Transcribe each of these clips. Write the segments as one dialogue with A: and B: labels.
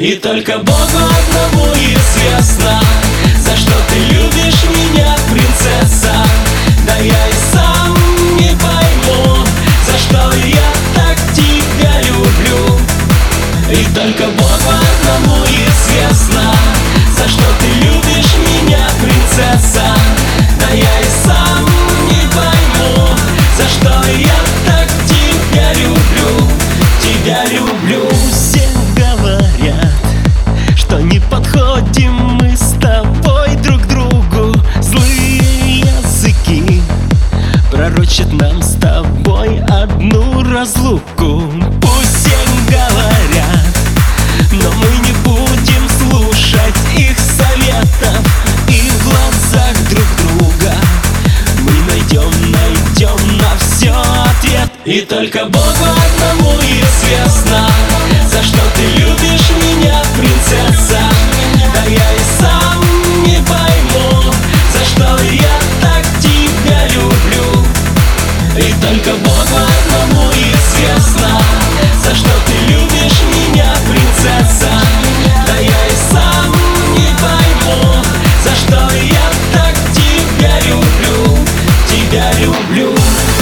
A: И только Богу одному известно, за что ты любишь меня, принцесса. Да я и сам не пойму, за что я так тебя люблю. И только Богу одному известно, за что ты любишь меня, принцесса. Да я и сам не пойму, за что я так тебя люблю, тебя люблю.
B: Все говорят, что не подходим мы с тобой друг другу. Злые языки пророчат нам с тобой одну разлуку. Пусть все говорят, но мы не будем слушать их советов. И в глазах друг друга мы найдем на все ответ.
A: И только Богу одному известно, за что ты любишь меня, принцесса. Да я и сам не пойму, за что я так тебя люблю. И только Богу одному известно, за что ты любишь меня, принцесса. Да я и сам не пойму, за что я так тебя люблю, тебя люблю.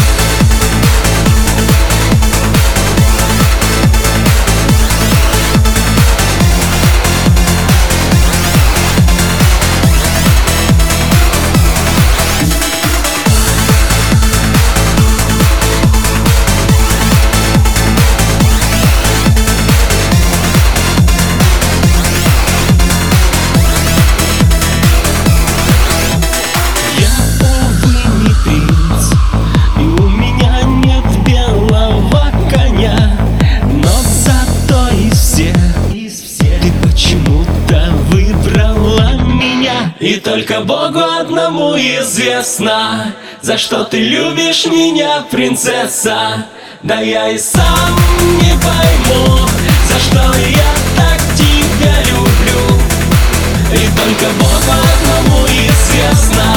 A: И только Богу одному известно, за что ты любишь меня, принцесса. Да я и сам не пойму, за что я так тебя люблю. И только Богу одному известно,